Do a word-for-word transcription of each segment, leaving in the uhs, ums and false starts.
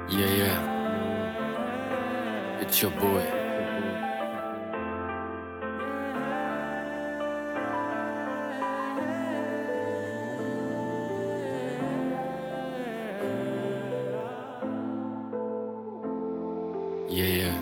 Yeah, yeah, it's your boy. Yeah, yeah,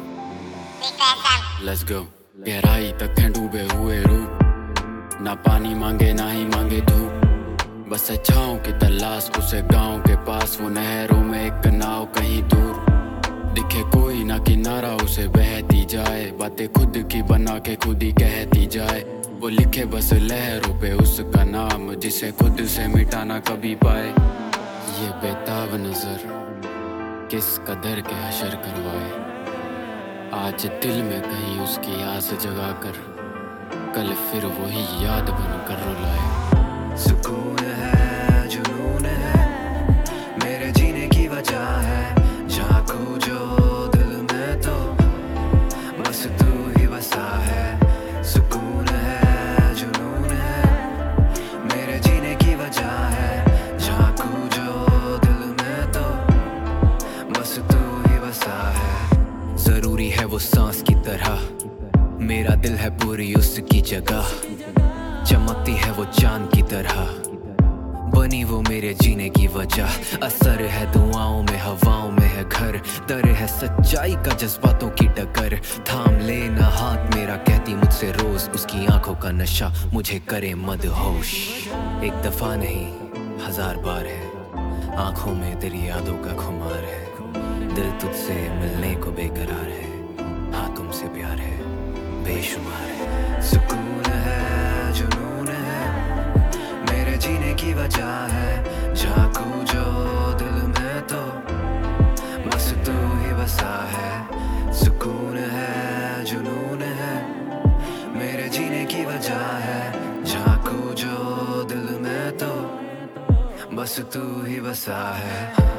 let's go. गहराई तक हैं डूबे हुए रूप, ना पानी मांगे ना ही मांगे धूप, बस छाँव की तलाश उसे गांव के पास, वो नहरों में एक नाव कहीं दूर। दिखे कोई ना किनारा उसे बहती जाए, बातें खुद की बना के खुद ही कहती जाए। वो लिखे बस लहरों पे उसका नाम, जिसे खुद से मिटाना कभी पाए। ये बेताब नजर किस कदर के हशर करवाए, आज दिल में कहीं उसकी आस जगा कर, कल फिर वही याद बन कर रुलाए। सुकून है, जुनून है, मेरे जीने की वजह है। झांकू जो दिल में तो बस तू ही बसा है। सुकून है, जुनून है, मेरे जीने की वजह है। झांकू जो दिल में तो बस तू ही बसा है। जरूरी है वो सांस की तरह, मेरा दिल है पूरी उसकी जगह। चमकती है वो चांद की तरह, बनी वो मेरे जीने की वजह। असर है दुआओं में, हवाओं में है घर, दर है सच्चाई का जज्बातों की टक्कर। थाम लेना हाथ मेरा, कहती मुझसे रोज, उसकी आंखों का नशा मुझे करे मदहोश। एक दफा नहीं हजार बार है, आंखों में तेरी यादों का खुमार है। दिल तुझसे मिलने को बेकरार है, हाँ तुमसे प्यार है बेशुमार है। सुकून है, जुनून है, मेरे जीने की वजह है। झांकू जो दिल में तो बस तू ही बसा है। सुकून है, जुनून है, मेरे जीने की वजह है। झांकू जो दिल में तो बस तू ही बसा है।